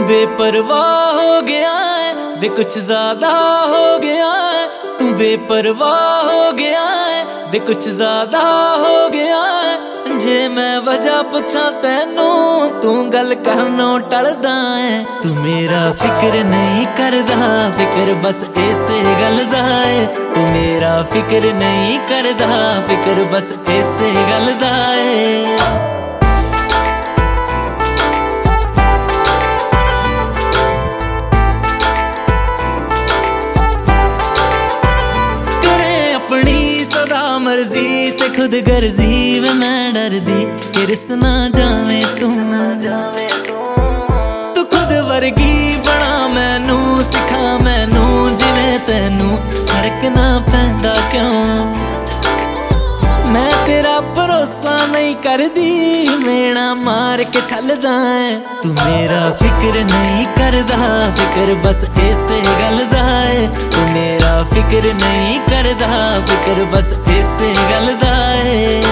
बेपरवाह हो गया है वे कुछ ज्यादा हो गया है। तू बेपरवाह हो गया है वे कुछ ज्यादा हो गया है। जे मैं वजह पुछा तैनू तू गल करनों टलदा है। तू मेरा फिक्र नहीं करदा फिक्र बस इसे गल दा है। तू मेरा फिक्र नहीं करदा फिक्र बस इसे गल दा है। मर्जी ते खुद गर्जी वे मैं डरदी किरस ना जावे तू खुद वर्गी बना मैनू सिखा मैनू जिवें तैनू फर्क ना पैंदा क्यों। मैं तेरा भरोसा नहीं करदी मेना मार के छलदा है। तू मेरा फिक्र नहीं करदा फिक्र बस इसे गल दा है। तू मेरा फिक्र नहीं करदा फिक्र बस इसे गल दा है।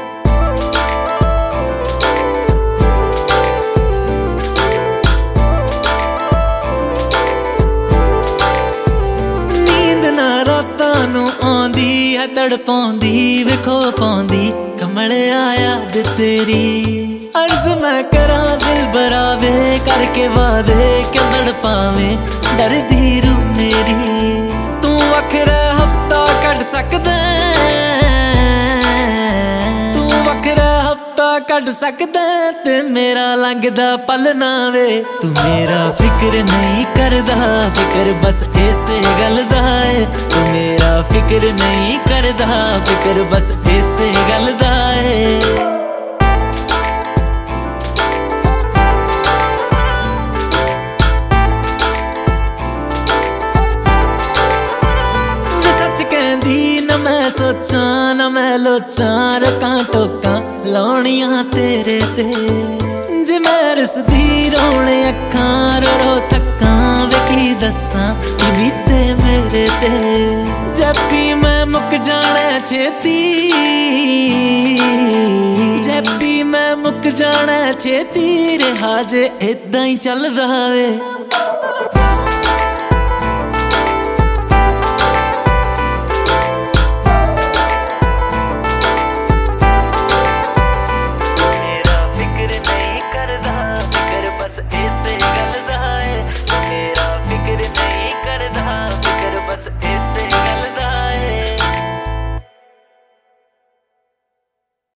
आंदी है तड़पांदी विखो पांदी कमले आया दे तेरी अर्ज मैं करा दिल बरावे करके वादे क्यों तड़पावे डरदी रू मेरी। तू वखरा हफ्ता कट सकदा तू वखरा हफ्ता कट सकदा ते मेरा लंघदा पल ना वे। तू मेरा फिक्र नहीं करदा फिक्र बस इसे गल दा है। तू मेरा फिक्र नहीं करदा फिक्र बस इसे गल दा है। मैं सोचा ना मैं लोचा रकां टोकां लाउणियां तेरे ते जे मैं रसदी रोने अखां रो रो तक्कां वे की दस्सां कि बीते मेरे ते। जप्पी मैं मुक जाना छेती जप्पी मैं मुक जाना छेती रहा जे इदां ही चलदा वे।